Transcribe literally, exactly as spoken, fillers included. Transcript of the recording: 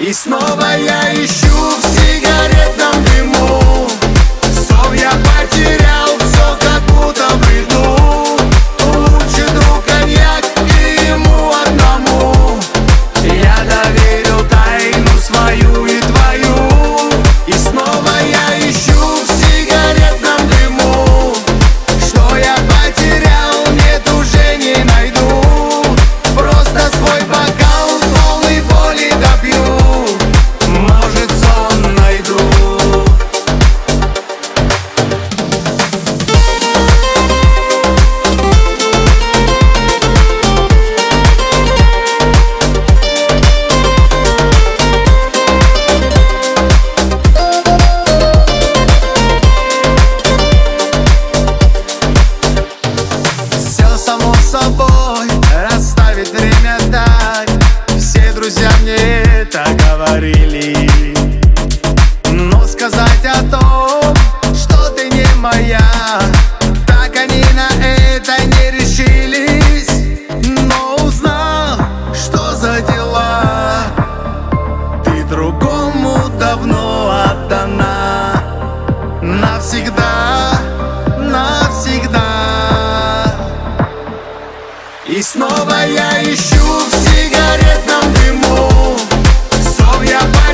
И снова я ищу в сигаретном дыму. Сон я потерял, все как будто в бреду. Лучший друг коньяк и ему одному я доверил тайну свою и твою. И снова я ищу в сигаретном дыму. Что я потерял, нет, уже не найду. Просто свой бокал полный боли допью. Может, сон найду. Все само собой, расставить время так. Все друзья мне это говорили. Но сказать о том, что ты не моя, так они на это не решились. Но узнал, что за дела, ты другому давно отдана. Навсегда, навсегда. И снова я ищу в сигаретном дыму. Сон я потерял.